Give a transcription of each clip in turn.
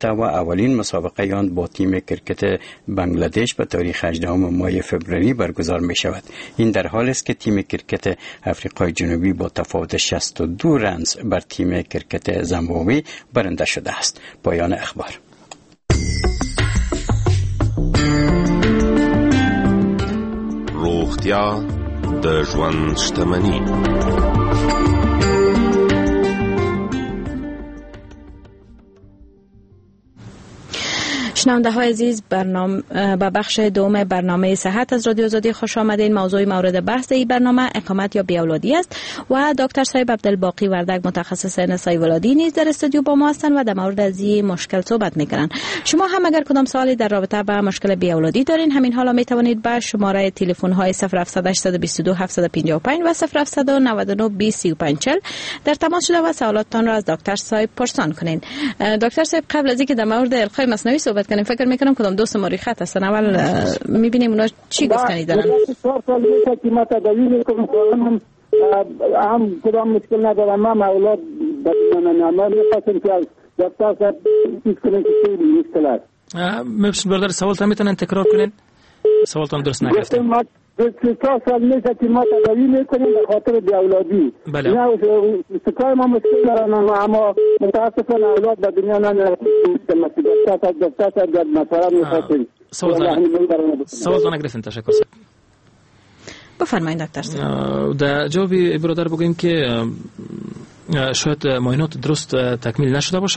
گرفته و اولین مسابقه آن با تیم کرکت بنگلادش به تاریخ 18 ماه فوریه برگزار می شود. این در حالی است که تیم کرکت آفریقای جنوبی با تفاوت 62 رنز بر تیم کرکت زیمبابوه برنده شده است. پایان اخبار. روغتیا د ژوند شتمني. شنونده های عزیز، به بخش دوم برنامه صحت از رادیو آزادی خوش آمدین. موضوع مورد بحث این برنامه اقامت یا بیاولادی است و دکتر صاحب عبدالباقی وردک متخصص نسای ولادی نیز در استودیو با ما هستند و در مورد از این مشکل صحبت میکنن. شما هم اگر کدام سوالی در رابطه با مشکل بیاولادی دارین، همین حالا می توانید به شماره تلفن های 0700 822 755 و 0799 2035 در تماس شده و سوالاتتان را از دکتر صاحب پرسان کنین. دکتر صاحب، قبل از اینکه در مورد القای مصنوعی صحبت کنیم، فکر میکنم کدام دوست ما روی خط هستن. اول میبینیم اونا چی گفتنی دارن. 4 سال میشه که ما تداوی میکنم، هم کدام مشکل ندارم. ما اولاد ما میخواستم که از دکتر صاحب چیز کنیم که چی مشکل است. میبسید برادر، سوالتان میتونن تکرار کنین؟ سوالتان درست نگرفتم. 4 سال میشه که ما تداوی میکنیم به خاطر بیاولادی. بله. سکای ما مشکل دارن، اما متاسفانه اولاد به دنیا نمیاد. دکتر صاحب در مسئله میخواستیم. سوالتان نگرفتیم. تشکر. بفرمایید دکتر صاحب. در جواب برادر بگویم که شاید معاینات درست تکمیل نشده باشه.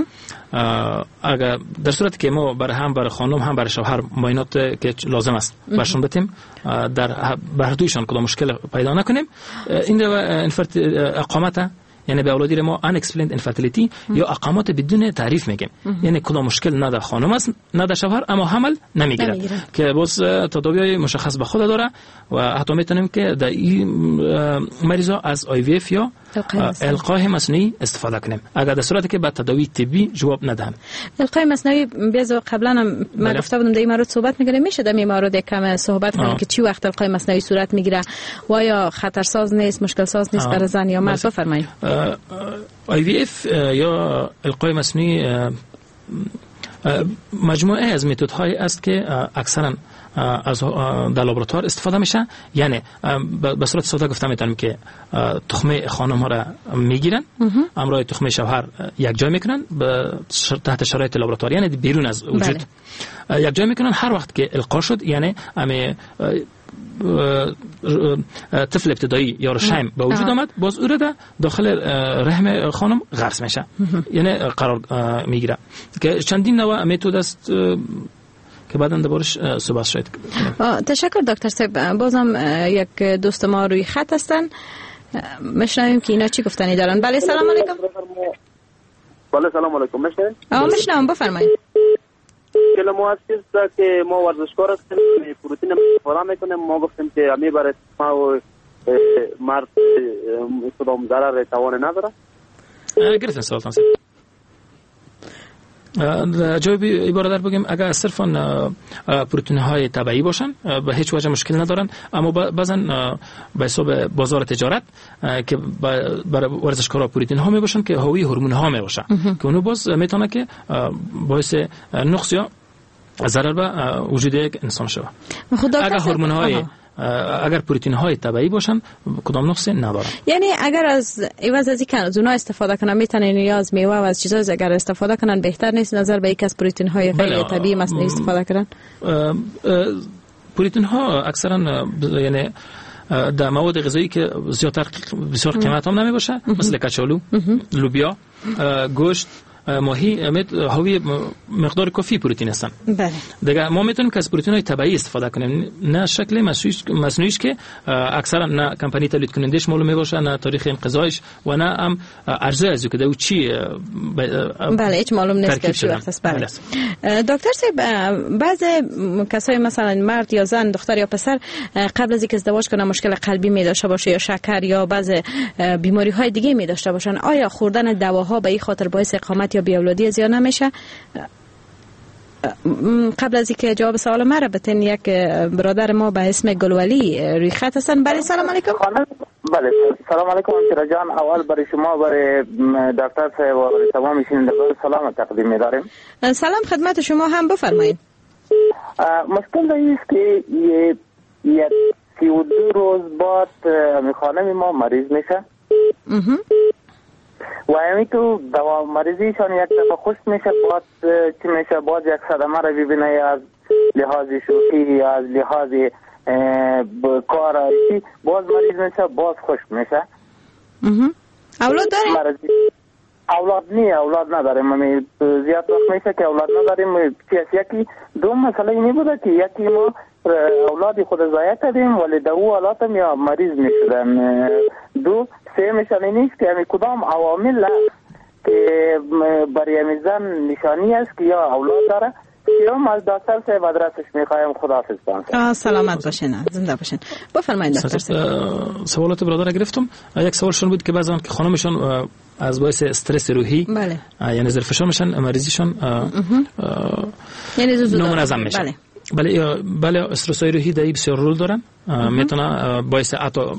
اگر در صورتی که ما برای خانم هم برای شوهر معاینات که لازم است برشون بتیم، در هر دویشان کدام مشکل پیدا نکنیم، این اقامت یعنی به اولادی ما unexplained infertility یا اقامت بدون تعریف میگیم. یعنی کدام مشکل نه در خانم است نه در شوهر، اما حمل نمیگیره که باز تداوی مشخص به خود داره و حتی میتونیم که در این مریضا از IVF یا القای مصنوعی استفاده کنیم اگر در صورتی که با تداوی طبی جواب ندهم. القای مصنوعی بیازو قبلا ما گفته بودم در این مورد صحبت میکنیم، میشه در این مورد کم صحبت کنیم که چی وقت القای مصنوعی صورت میگیره و یا خطرساز نیست، مشکل ساز نیست برای زن یا مرد؟ بفرمایید. IVF یا القای مصنوعی مجموعه از متدهای است که اکثرا از در لابراتوار استفاده میشه. یعنی به صورت ساده گفتم میتونم که تخمه خانم ها را میگیرن، همراه تخمه شوهر یک جای میکنن تحت شرایط لابراتواری، یعنی بیرون از وجود یک جای میکنن. هر وقت که القا شد، یعنی طفل ابتدایی یا رشیم به وجود آمد، باز او را داخل رحم خانم غرس میشه، یعنی قرار میگیره که چندین نوع متد است که بعداً دربارش صحبت شد. تشکر دکتر صاحب. بازم یک دوست ما روی خط هستن، میشنویم که اینا چی گفتنی دارن. بله سلام علیکم. بله سلام علیکم. میشنوم، بفرمایید. که ما از که ما ورزشکار هستیم، پروتئین استفاده میکنیم. ما گفتیم که امی برای ما و مرد کدام ضرر توان نداره. گرفتن سوالتان صاحب. جوابی برادر بگیم اگر صرفا پروتئین های طبیعی باشن به هیچ وجه مشکل ندارن، اما بعضا به حساب بازار تجارت که برای ورزشکارا پروتئین ها می باشن که حاوی هورمون ها می باشن که اونو باز میتونه که باعث نقص یا ضرر به وجود یک انسان شود. اگر هورمون های اگر پروتئین های طبیعی باشن کدام نقصی ندارن. یعنی اگر از عوض از اینکه از اونها استفاده کنن میتونن یا از میوه و از چیزا اگر استفاده کنن بهتر نیست نظر به یک از پروتئین های غیر طبیعی مصنوعی استفاده کنن؟ پروتئین ها اکثرا یعنی در مواد غذایی که زیادتر بسیار قیمت هم نمی باشه، مثل کچالو، لوبیا، گوشت، ماهی حاوی مقدار کافی پروتئین هستن. بله. دیگه ما میتونیم که از پروتئین های طبیعی استفاده کنیم، نه شکل مصنوعیش که اکثرا نه کمپانی تولید کنندش معلوم باشه، نه تاریخ انقضایش و نه هم ارزش از که چی بله هیچ معلوم نیست که چی وقت است. بله. دکتر صاحب، بعض کسای مثلا مرد یا زن، دختر یا پسر قبل از اینکه ازدواج کنه مشکل قلبی می داشته باشه یا شکر یا بعض بیماری های دیگه می داشته باشن، آیا خوردن دواها به این خاطر باعث اقامت یا بیاولادی زیاد نمیشه؟ قبل از اینکه جواب سوال ما را بتین، یک برادر ما به اسم گلولی روی خط هستن. بله سلام علیکم. بله سلام علیکم همشیره جان. اول برای شما برای دکتر صاحب و برای تمام شنوندگان سلام تقدیم می‌داریم. سلام خدمت شما هم، بفرمایید. مشکل است که یک 32 روز بعد خانم ما مریض میشه و همین تو دوا مریضیشان یک دفعه خوش میشه، بعد چی میشه، بعد یک صدمه رو ببینه از لحاظ شوخی، از لحاظ کار، باز مریض میشه، باز خوش میشه. اولاد داریم؟ اولاد نداریم. زیاد وقت میشه که اولاد نداریم. یکی دو مسئله اینی بوده که یکی ما اولادی خود ضایع کردیم ولی در او حالات هم یا مریض میشدن. دو سه مسئله نیست که همین کدام عوامل که برای همین زن نشانی است که یا اولاد داره. سیوم از دکتر صاحب ادرسش میخوایم. خداحافظ باشین. سلامت باشین، زنده باشین. بفرمایید دکتر صاحب. سوالات برادر گرفتم. یک سوالشون بود که بعضن که خانمشون از باعث استرس روحی یعنی زیر فشار میشن، مریضیشون یعنی زود نامنظم میشه. بله استرس روحی دایی بسیار رول دارن، میتونه باعث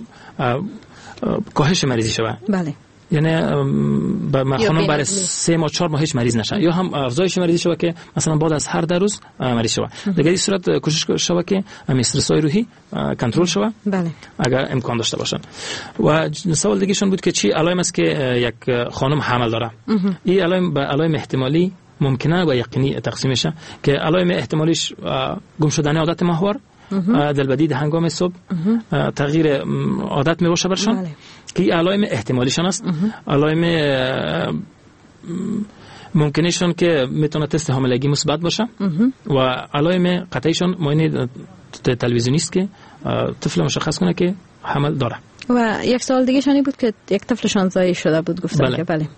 کاهش مریضی شود. بله یعنی خانم برای 3 ماه 4 ماه هیچ مریض نشن یا هم افزایش مریضی شود که مثلا بعد از هر 10 روز مریض شود. در این صورت کوشش شود که استرس روحی کنترل شود. بله اگر امکان داشته باشن. و سوال دیگه شون بود که چی علائم است که یک خانم حمل داره. این علائم به علائم احتمالی ممکنه و یقینی تقسیم میشه که علائم احتمالیش گم شدن عادت ماهوار، دلبدی هنگام صبح، تغییر عادت می باشه برشان که علائم احتمالیشان است. علائم ممکنشون که میتونه تست حاملگی مثبت باشه و علائم قطعیشون معاینه تلویزیونی است که طفل مشخص کنه که حمل داره. و یک سوال دیگه شانی بود که یک طفلشان ضایع شده بود، گفتن که بله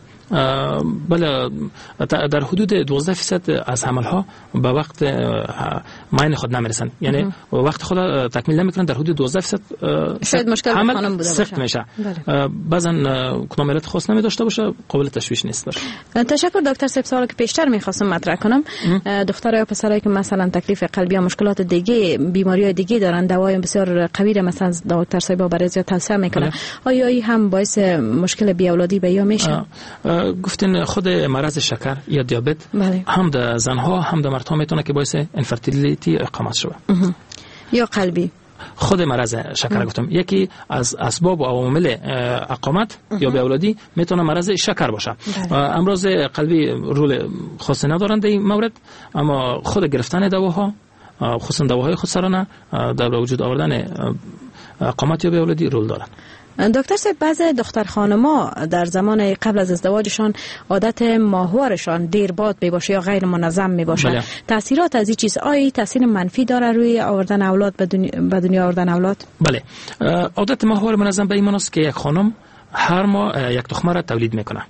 در حدود 12% از حمل‌ها به وقت معین خود نمیرسن، یعنی وقت خود تکمیل نمیکنن. در حدود 12% شاید مشکل حمل خانم بوده سخت میشه. بعضن کدام علت خاص نمی داشته باشه، قابل تشویش نیست. تشکر دکتر صاحب. سوالی که پیشتر می‌خواستم مطرح کنم، دخترها یا پسرایی که مثلا تکلیف قلبی یا مشکلات دیگه، بیماری‌های دیگه دارن، دوای بسیار قوی مثلا دکتر صاحب برای زیاد توصیه میکنه، آیا این هم باعث مشکل بی‌اولادی به یا میشه؟ گفتین خود مرض شکر یا دیابت هم در زنها هم در مردها میتونه که باعث انفرتیلیتی اقامت شود. یا قلبی خود مرض شکر گفتم یکی از اسباب و عوامل اقامت یا بی‌اولادی میتونه مرض شکر باشه. امراض قلبی رول خاصی ندارند در این مورد، اما خود گرفتن دواها، خصوصا دواهای خودسرانه، در وجود آوردن اقامت یا بی‌اولادی رول دارند. دکتر صاحب، بعض دختر خانما در زمان قبل از ازدواجشان عادت ماهوارشان دیر باد می باشه یا غیر منظم می باشه. تاثیرات از این چیز آیا تاثیر منفی داره روی آوردن اولاد به دنیا آوردن اولاد؟ بله، عادت ماهوار منظم به این معنی است که یک خانم هر ماه یک تخمه را تولید میکنه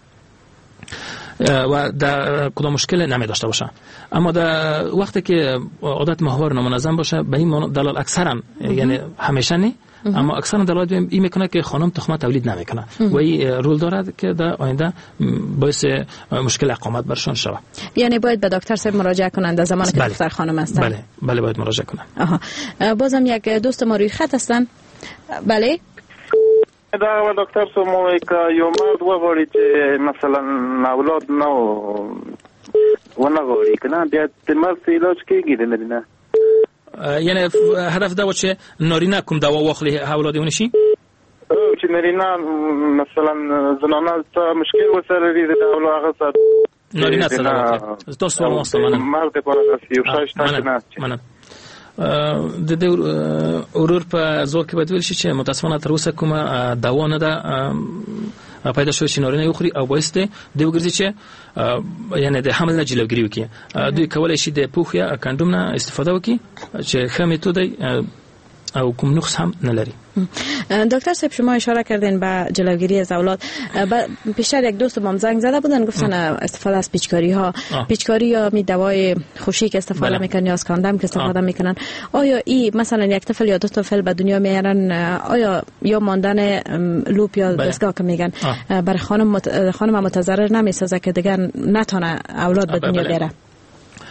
و در کدام مشکل نمی داشته باشه. اما در وقتی که عادت ماهوار نامنظم باشه به این دلال اکثرا یعنی همیشه نه، اما اکثرا دلایل این میکنه که خانم تخمه تولید نمیکنه و این رول دارد که در آینده باعث مشکل اقامت برشان شود. یعنی باید به دکتر صاحب مراجعه کنند در زمانی که دختر خانم هستند. بله باید مراجعه کنند. بازم یک دوست ما روی خط هستن. بله دا دکتر سمو یک یو مرد وغواړي چې مثلا اولاد نو ونه غواړي کنه بیا د مرد علاج کیږي د نارینه، یعنی هدف دا و چې نارینه کوم دوا واخلي اولاد ونشي، چې نارینه مثلا زنانه ته مشکل وسره لري د اولاد هغه سره نارینه سره واخلي. تاسو سوال واستمنه مرد په اړه یو شایسته نه د دې اورور په ځو کې بدول شي چې متاسفانه تر اوسه کومه دوا نه ده پیدا شوی چې نارینه یخوري او باعث دی وګرځي چې یعنی د حمل نه جلوګیری وکړي. دوی کولای شي د پوښ یا کاندوم نه استفاده وکړي چې ښه میتود او کوم نقص هم نلري. دکتر صاحب شما اشاره کردین به جلوگیری از اولاد. پیشتر یک دوست بام زنگ زده بودن گفتن استفاده از پیچکاری یا می دوای خوشی که استفاده میکنن یا از کاندوم که استفاده میکنن، آیا این مثلا یک طفل یا دو طفل به دنیا میارن، آیا یا ماندن لوپ یا دستگاه که میگن برای خانم متضرر نمیسازه که دیگه نتونه اولاد به دنیا بیاره؟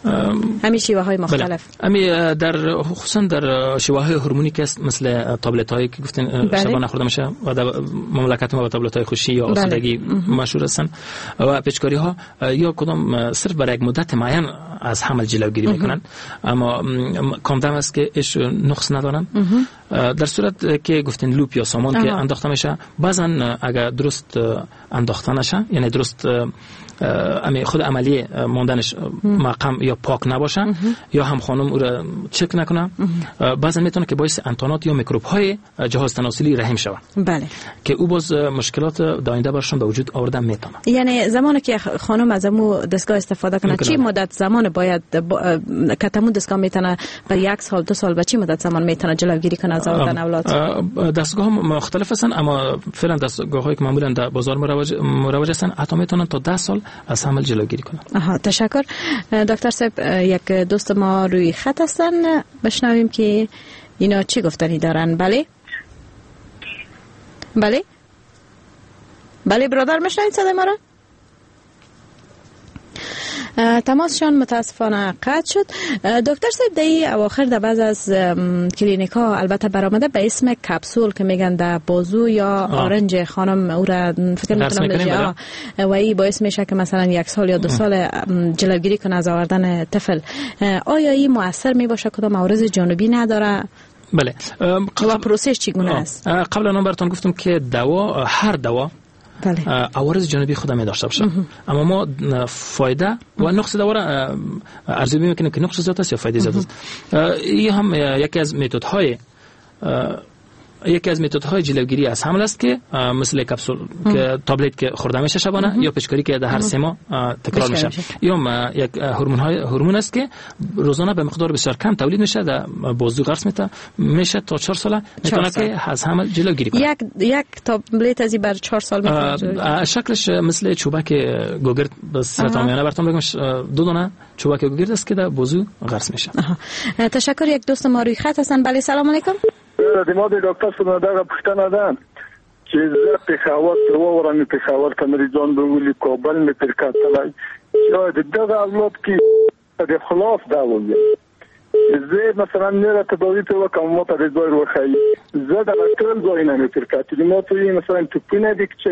همین شیوه های مختلف. امی در خصوصا در شیوه های هورمونی که مثل تابلت هایی که گفتین شبانه نخورده میشه و در مملکت ما با تابلت های خوشی یا آسودگی مشهور هستن و پیچکاری ها یا کدام صرف برای یک مدت معین از حمل جلوگیری میکنن، اما کاندوم است که ایش نقص ندارن. در صورت که گفتین لوپ یا سامان که انداخته میشه، بعضا اگر درست انداخته نشه، یعنی درست خود عملی ماندنش محکم یا پاک نباشه یا هم خانم او را چک نکنه، بعضا میتونه که باعث انتانات یا میکروب های جهاز تناسلی رحم شود. بله، که او باز مشکلات داینده برشون به وجود آورده میتونه. یعنی زمانی که خانم از امو دستگاه استفاده کنه چی مدت زمان باید که تمون دستگاه میتونه برای 1 سال 2 سال به چی مدت زمان میتونه جلوگیری کنه از آوردن اولاد؟ دستگاه مختلف هستن، اما فعلا دستگاه هایی که معمولا در بازار مروج هستن حتی میتونن تا 10 سال از حمل جلوگیری کنن. تشکر دکتر صاحب. یک دوست ما روی خط هستن، بشنویم که اینا چی گفتنی دارن. بله بله بله برادر، میشنوید صدای ما را؟ تماسشان متاسفانه قطع شد. دکتر صاحب دی اواخر در بعض از کلینیک ها البته برآمده به اسم کپسول که میگن در بازو یا آرنج خانم او را فکر میکنم و ای باعث میشه که مثلا 1 سال یا 2 سال جلوگیری کنه از آوردن طفل. آیا این مؤثر میباشه؟ کدام عوارض جانبی نداره؟ بله. و پروسش چگونه است؟ قبلا براتون گفتم که دوا، هر دوا عوارض جانبی خود می داشته باشه، اما ما فایده و نقص دوا را ارزیابی میکنیم که نقص زیاد است یا فایده زیاد است. این هم یکی از متدهای جلوگیری از حمل است که مثل کپسول که تابلت که خورده میشه شبانه یا پیچکاری که در هر 3 ماه تکرار میشه، یا یک هورمون است که روزانه به مقدار بسیار کم تولید میشه، در بازو قرص میشه تا 4 سال میتونه که از حمل جلوگیری کنه. یک تابلت ازی بر 4 سال میتونه. شکلش مثل چوبک گوگرد به صورت عامیانه براتون بگم 2 دانه چوبک گوگرد است که در بازو قرص میشه. تشکر. یک دوست ما روی خط هستن. بله سلام علیکم. ما د ډاکټر څخه دا پوښتنه ده چې زه پېښور ته وورم، پېښور ته مریضان به ولي کابل مې تر کتلای یا د دغه اولاد کې د خلاف دا وایي زه مثلا نه تداوی ته وکم ما ته د ځای وخی زه د ټول ځای نه مې تر کتلې ما ته مثلا توپینه د چې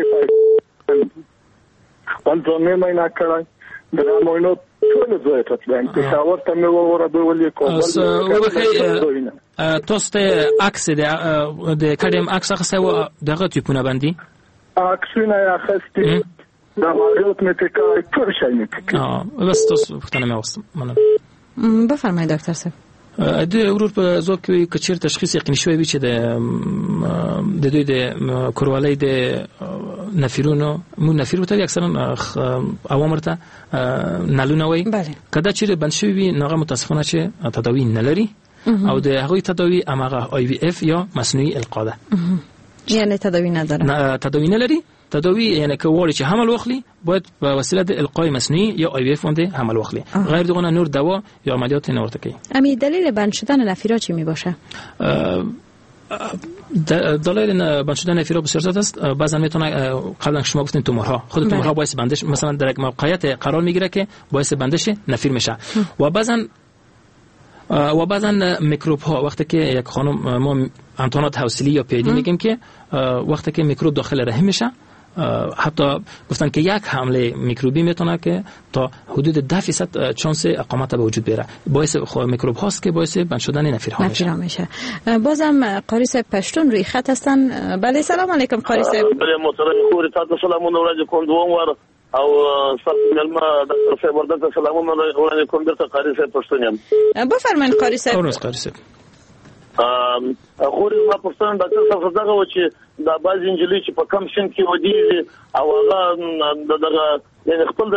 خپل ځان مې نه کړای د ماینو ټول ځای ته تلم پېښور ته مې ووره به ولي کابل توست عکس د کډیم عکس اخسته و دغه تیپونه باندې عکسونه اخسته د ماریوت مې تکای ټول شي مې تکای بس توست پښتنه مې واستم مننه. بفرمایئ دکتر صاحب. د ورور په ځواب کې کچیر تشخیص یقیني شوی چې د دوی د کوروالۍ د نفیرونو نفیر وته اکثرا اوامرته نلونه وي کدا چې بند شوی وي نغه متاسفانه چې تداوی نه لري او د هغوی تداوی امغه آی وی اف یا مصنوعی القاده، یعنی تداوی نداره. نه تداوی نه لري. تداوی یعنی که واری چې حمل واخلي باید به وسیله د القای مصنوعی یا آی وی اف باندې حمل واخلي، غیر دغه نور دوا یا عملیات نه ورته کوي. امی دلیل بند شدن نفیرا چی می باشه؟ دلایل بند شدن نفیرا بسیار زیاد است. بعضا میتونه قبلا شما گفتین تومورها، خود تومورها باعث بندش مثلا در یک موقعیت قرار میگیره که باعث بندش نفیر میشه و بعضا میکروب ها وقتی که یک خانم ما انتانات حوصلی یا پیدی میگیم که وقتی که میکروب داخل رحم میشه حتی گفتن که یک حمله میکروبی میتونه که تا حدود 10% چانس اقامت به وجود بیاره. باعث میکروب هاست که باعث بند شدن نفیرها میشه. بازم قاری صاحب پشتون روی خط هستن. بله سلام علیکم قاری صاحب. بله محترم خوري تاسو سلامونه ورځ کوم دوم واره او سلام دکتر صاحب ورته سلامونه ورته کوم درته قاری صاحب پښتون یم. بفرمایئ قاری صاحب. اورس قاری صاحب. خوري ما پښتون ډاکټر صاحب دغه و چې د باز انجلي چې په کم سن کې ودیږي او هغه دغه یعنی خپل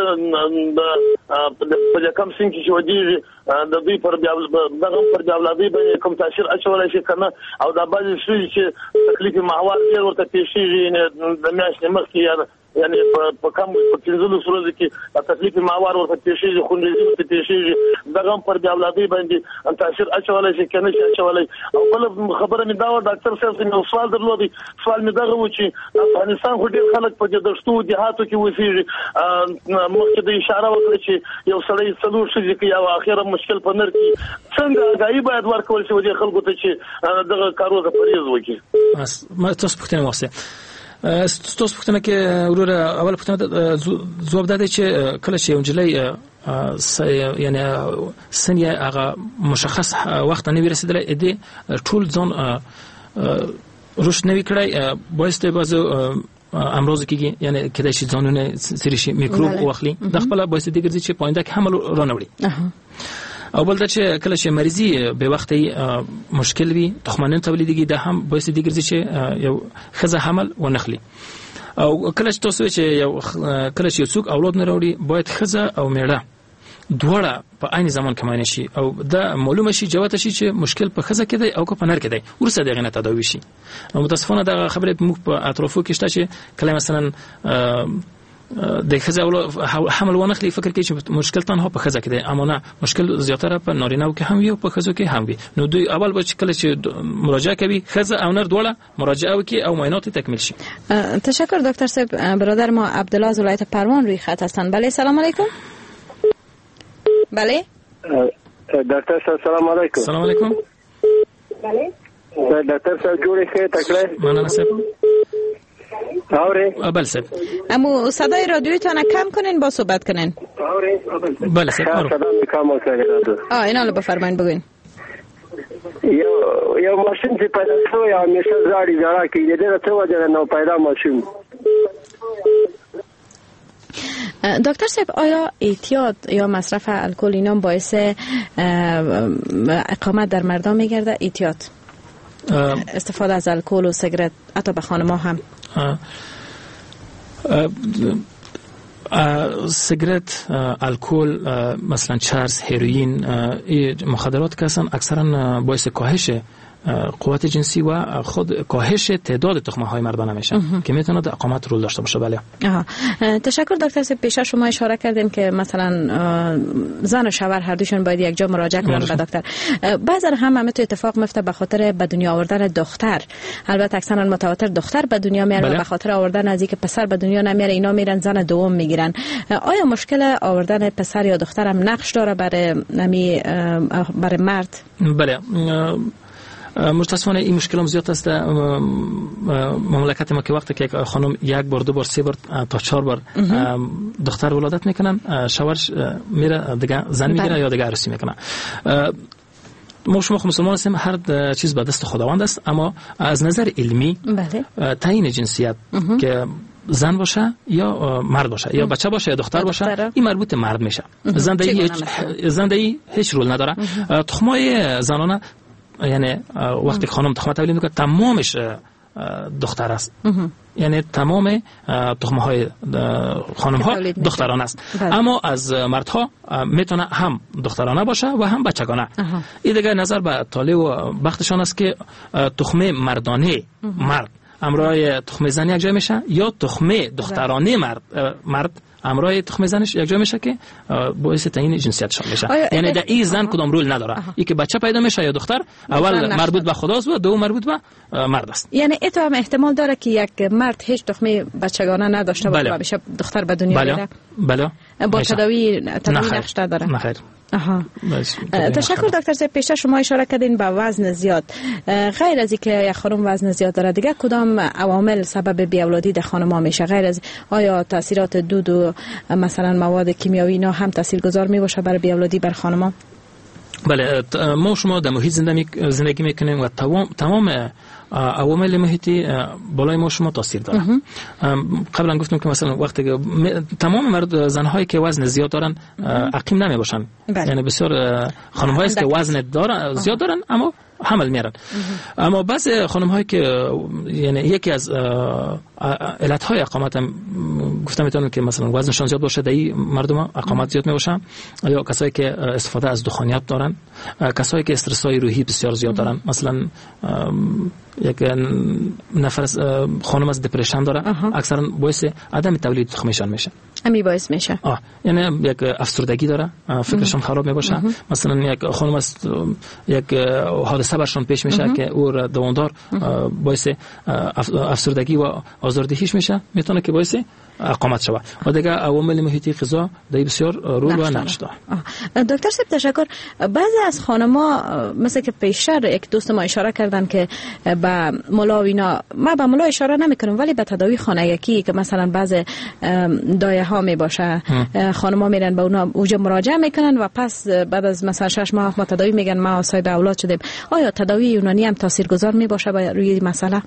د کم سن کې ودیږي د دوی پر بیا اولادي باندې کوم تاثیر اچولای شي کنه او د باز شي چې تکلیف ماحول ورته پیښیږي د میاشتې مخکې یعنی په کم په 15 ورځو کې تکلیف ماوار ورته پیښیږي خونډې ورته پیښیږي دغه پر بیا اولادي باندې تاثیر اچولای شي کنه شي اچولای او بل خبره مې دا و ډاکټر صاحب نو سوال درلودي سوال مې دغه و چې افغانستان خو ډېر خلک په دشتو دیهاتو کې وسیږي مخکې د اشاره وکړه چې یو سړی څلور شي کې یو اخیره مشکل په نر کې څنګه غایي باید ورکول شي د خلکو ته چې دغه کارو ته پریز وکړي بس ما تاسو پوښتنه واسه تاسو پوښتنه کې وروره اول پوښتنه جواب داده چې کله چې انجلۍ یعنی سن یې هغه مشخص وخت نه ورسېدل دې ټول ځون روش نوي کړای باعث ته بازو امروز کې یعنی کله چې ځانونه سریشي میکروب واخلي د خپل باعث دې ګرځي چې پاینده کې حمل رانوړي او بل دا چې کله چې مریضي به وختي مشکل وي تخمانن تولیدګي د هم باعث دي ګرځي چې یو خزه حمل ونخلي او کله چې تاسو چې یو کله چې څوک اولاد نه راوړي باید خزه او میړه دواړه په عین زمان کې معنی شي او دا معلومه شي جواب شي چې مشکل په خزه کې دی او په نر کې دی ورسره دغه نه تداوي شي متاسفانه دا خبره موږ په اطرافو کې شته چې کله مثلا د خزه حمل ونخلي فکر کوي چې مشکل تنها په خزه کې دی اما نه مشکل زیاتره په نارینه‌و کې هم وي او په خزو کې هم وي نو دوی اول به کله چې مراجعه کوي خزه او نر دواړه مراجعه وکړي او معاینات تکمیل شي. تشکر دکتر صاحب. برادر ما عبدالله از ولایت پروان روی خط هستند. بله سلام علیکم. بله دکتر صاحب سلام علیکم. سلام علیکم. بله دکتر صاحب جوړی ښه تکلیف مننه صاحب. آوره بله صاحب. اما صدای رادیویتان کم کنین با صحبت کنین. آوره بله صاحب. صدا کم وکړئ. اینا رو بفرمایید بگوین. یو ماشین چې پیدا شو یا همیشه زړه کې دې ته وجه نه پیدا ماشین. دکتر صاحب آیا اعتیاد یا مصرف الکل اینا باعث اقامت در مردان میگرده؟ اعتیاد استفاده از الکل و سیگرت حتی به خانم‌ها هم سیگرت، الکل، مثلا چرس، هروئین، مخدرات که هستن اکثرا باعث کاهش قوت جنسی و خود کاهش تعداد تخمه‌های مردانه میشه که میتونه در اقامت رول داشته باشه. بله. تشکر دکتر صاحب. پیش شما اشاره کردین که مثلا زن و شوهر هر دوشون باید یک جا مراجعه کنن به دکتر. بعضی هم تو اتفاق میفته به خاطر به دنیا آوردن دختر. البته اکثرا متواتر دختر به دنیا میاره. بله. و به خاطر آوردن از اینکه پسر به دنیا نمیاره اینا میرن زن دوم میگیرن. آیا مشکل آوردن پسر یا دختر هم نقش داره برای مرد؟ بله. متاسفانه این مشکل هم زیاد است. مملکت ما که وقتی که خانم یک بار دو بار سه بار تا 4 بار دختر ولادت میکنن شوهرش میره دیگه زن میگیره یا دیگه عروسی میکنه. ما شما مسلمان هستیم هر چیز به دست خداوند است اما از نظر علمی تعیین جنسیت که زن باشه یا مرد باشه یا بچه باشه یا دختر باشه این مربوط مرد میشه. زندگی هیچ رول نداره. تخمای زنانه یعنی وقتی خانم تخم تولید میکنه تمامش دختر است. یعنی تمام تخمه های خانم ها دخترانه است. اما از مردها میتونه هم دخترانه باشه و هم بچگانه. این دیگه نظر به طالع و بختشان است که تخمه مردانه مرد امرای تخمه زن یک جای میشه یا تخمه دخترانه مرد امرای تخم زنش یک جا میشه که باعث تعیین جنسیتش میشه. یعنی در این زن کدام رول نداره. این که بچه پیدا میشه یا دختر اول مربوط به خداست و دوم مربوط به مرد است. یعنی این هم احتمال داره که یک مرد هیچ تخم بچگانه نداشته باشه و بشه دختر به دنیا بیاره. بله. با تداوی نقش داره. نخیر. تشکر دکتر صاحب. پیش شما اشاره کردین به وزن زیاد. غیر از اینکه یک خانم وزن زیاد داره دیگه کدام عوامل سبب بی‌اولادی در خانم‌ها میشه؟ غیر از آیا تاثیرات دود و مثلا مواد کیمیایی اینا هم تاثیرگذار میباشه برای بی‌اولادی بر خانم‌ها؟ بله. ما شما در محیط زندگی میکنیم و تمام عوامل محیطی بالای ما شما تاثیر داره. قبلا گفتم که مثلا وقتی تمام زنهایی که وزن زیاد دارن عقیم نمی باشن. یعنی بسیار خانم هایی که وزن زیاد دارن اما حمل میارن. اما بعضی خانم هایی که یعنی یکی از علت های اقامت هم گفتم میتونم که مثلا وزنشان زیاد باشه، دایی مردم اقامت زیاد میباشن، یا کسایی که استفاده از دخانیات دارن کسایی که استرس های روحی بسیار زیاد دارن، مثلا یک نفر خانم از دپرشن داره، اکثرا باعث عدم تولید تخمشان میشه. امی باعث میشه. یعنی یک افسردگی داره، فکرشون خراب میباشه. مثلا یک خانم است، یک حادثه برشون پیش میشه که او دوامدار باعث افسردگی و آزاردهیش میشه، میتونه که باعث اقامت شود. و دیگه عوامل محیطی غذا در بسیار رول و نقش داره. دکتر صاحب تشکر. بعضی از خانم‌ها مثل که پیشتر یک دوست ما اشاره کردن که با ملا و اینا، ما به ملا اشاره نمیکنم ولی به تداوی خانگی که مثلا بعض دایه ها می باشه، خانم‌ها میرن به اونا اوج مراجعه میکنن و پس بعد از مثلا 6 ماه ما تداوی میگن ما صاحب اولاد شدیم. آیا تداوی یونانی هم تاثیرگذار می باشه روی مسئله؟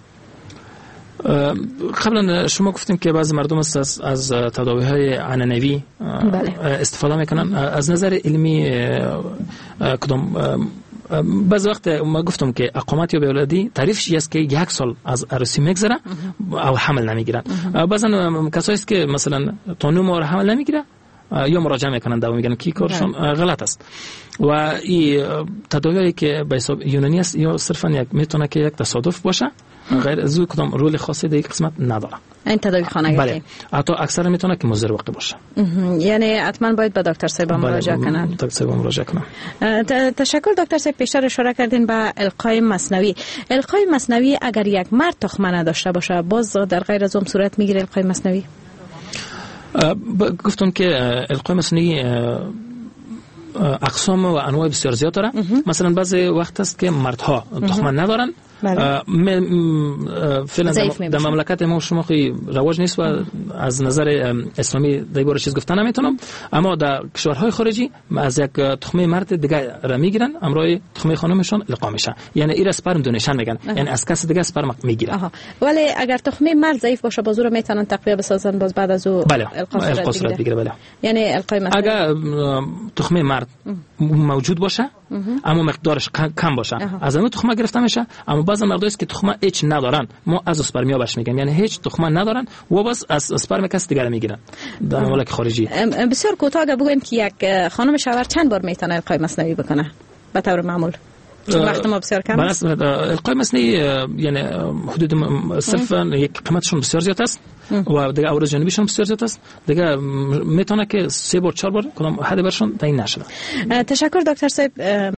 قبلا شما گفتیم که بعضی مردم از تداوی‌های عنعنوی استفاده میکنن. از نظر علمی کدام بعض وقت ما گفتم که اقامت یا بیولادی تعریفش است که 1 سال از عروسی میگذره او حمل نمیگیرن. بعضا کسایی است که مثلا تا 9 ماه حمل نمیگیره یا مراجعه میکنن دوا میگن که کارشون غلط است. و این تداویی که به حساب یونانی است یا صرفا یک میتونه که یک تصادف باشه، غیر از او کدام رول خاصی در این قسمت نداره. این تداوی خانگی بله، حتی اکثر میتونه که مضر واقع باشه. یعنی حتما باید به دکتر صاحب مراجعه کنن. دکتر صاحب مراجعه کنن. تشکر دکتر صاحب. پیشتر اشاره کردین به القای مصنوعی. القای مصنوعی اگر یک مرد تخمه نداشته باشه باز در غیر از اون صورت میگیره القای مصنوعی؟ گفتم که القای مصنوعی اقسام و انواع بسیار زیاد داره. مثلا بعضی وقت است که مردها تخمه ندارن، فعلا در مملکت ما شما خیلی رواج نیست و از نظر اسلامی در باره چیز گفتن نمیتونم، اما در کشورهای خارجی از یک تخمه مرد دیگه را میگیرن، امرای تخمه خانمشون القا میشه. یعنی این اسپرم دونیشن میگن، یعنی از کس دیگه اسپرم میگیره. ولی اگر تخمه مرد ضعیف باشه باز رو میتونن تقویه بسازن باز بعد از او القا صورت بگیره. بله، یعنی القای مثلا اگر تخمه مرد موجود باشه اما مقدارش کم باشه از اون تخمه گرفته میشه. اما بعضی مردایی است که تخمه هیچ ندارن، ما از اسپرمیا باش میگن، یعنی هیچ تخمه ندارن و بس از اسپرم کس دیگه میگیرن در مملکت خارجی. بسیار کوتاه بگویم که یک خانم شوهر چند بار میتونه القای مصنوعی بکنه به طور معمول؟ وقت ما بسیار کم است. القای مصنوعی یعنی حدود صرفا یک قیمتشون بسیار زیاد است و دیگه عوارض جانبیشون بسیار زیاد است. دیگه میتونه که 3 بار 4 بار کدام حد برشون تعیین نشده. تشکر دکتر صاحب.